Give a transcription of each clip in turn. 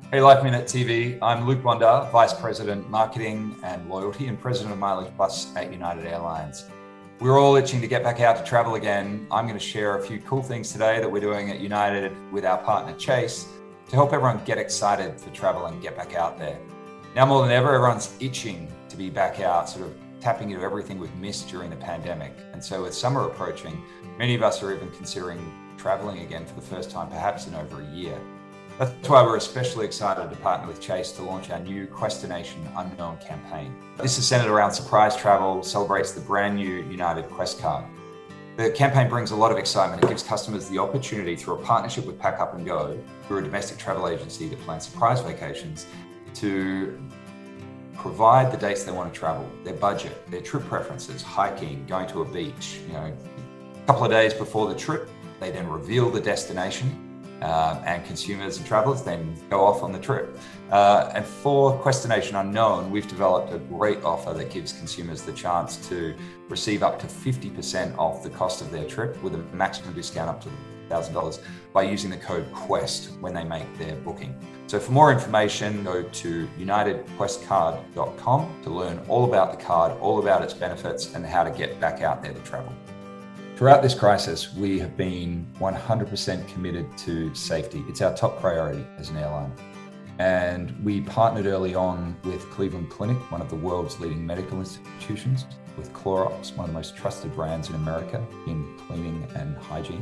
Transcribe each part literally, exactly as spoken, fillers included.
Hey, Life Minute T V. I'm Luke Wonder, Vice President, Marketing and Loyalty and President of Mileage Plus at United Airlines. We're all itching to get back out to travel again. I'm going to share a few cool things today that we're doing at United with our partner Chase to help everyone get excited for travel and get back out there. Now more than ever, everyone's itching to be back out, sort of tapping into everything we've missed during the pandemic. And so with summer approaching, many of us are even considering traveling again for the first time, perhaps in over a year. That's why we're especially excited to partner with Chase to launch our new Questination Unknown campaign. This is centered around surprise travel, celebrates the brand new United Quest card. The campaign brings a lot of excitement. It gives customers the opportunity through a partnership with Pack Up and Go, through a domestic travel agency that plans surprise vacations, to provide the dates they want to travel, their budget, their trip preferences, hiking, going to a beach. You know, a couple of days before the trip, they then reveal the destination. Uh, and consumers and travelers then go off on the trip. Uh, and for Questination Unknown, we've developed a great offer that gives consumers the chance to receive up to fifty percent off the cost of their trip with a maximum discount up to one thousand dollars by using the code QUEST when they make their booking. So for more information, go to united quest card dot com to learn all about the card, all about its benefits, and how to get back out there to travel. Throughout this crisis, we have been one hundred percent committed to safety. It's our top priority as an airline. And we partnered early on with Cleveland Clinic, one of the world's leading medical institutions, with Clorox, one of the most trusted brands in America in cleaning and hygiene.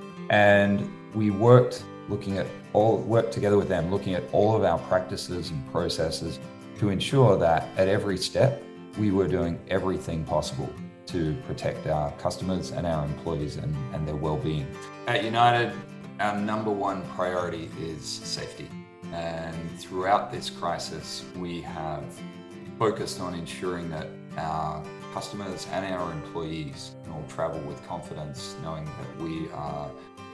And we worked looking at all, worked together with them, looking at all of our practices and processes to ensure that at every step, we were doing everything possible to protect our customers and our employees and, and their well-being. At United, our number one priority is safety. And throughout this crisis, we have focused on ensuring that our customers and our employees can all travel with confidence, knowing that we are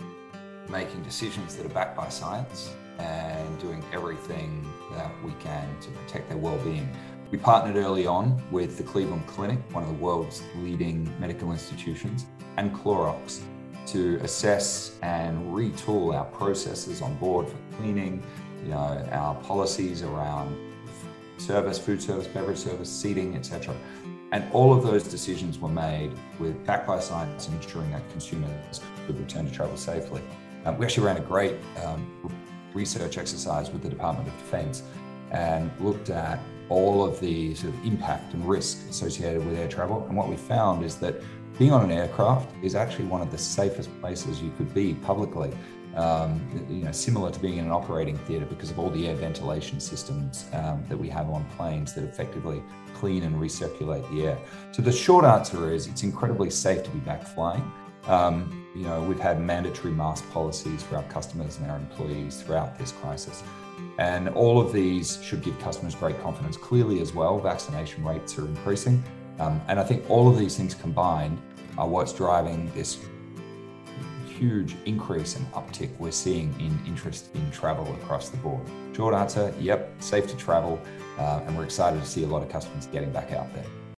making decisions that are backed by science and doing everything that we can to protect their well-being. We partnered early on with the Cleveland Clinic, one of the world's leading medical institutions, and Clorox to assess and retool our processes on board for cleaning, you know, our policies around service, food service, beverage service, seating, et cetera. And all of those decisions were made with backed by science and ensuring that consumers could return to travel safely. Um, we actually ran a great um, research exercise with the Department of Defense and looked at all of the sort of impact and risk associated with air travel. And what we found is that being on an aircraft is actually one of the safest places you could be publicly, um, you know, similar to being in an operating theater because of all the air ventilation systems um, that we have on planes that effectively clean and recirculate the air. So the short answer is it's incredibly safe to be back flying. Um, you know, we've had mandatory mask policies for our customers and our employees throughout this crisis. And all of these should give customers great confidence. Clearly as well, vaccination rates are increasing. Um, and I think all of these things combined are what's driving this huge increase and uptick we're seeing in interest in travel across the board. Short answer, yep, safe to travel. Uh, and we're excited to see a lot of customers getting back out there.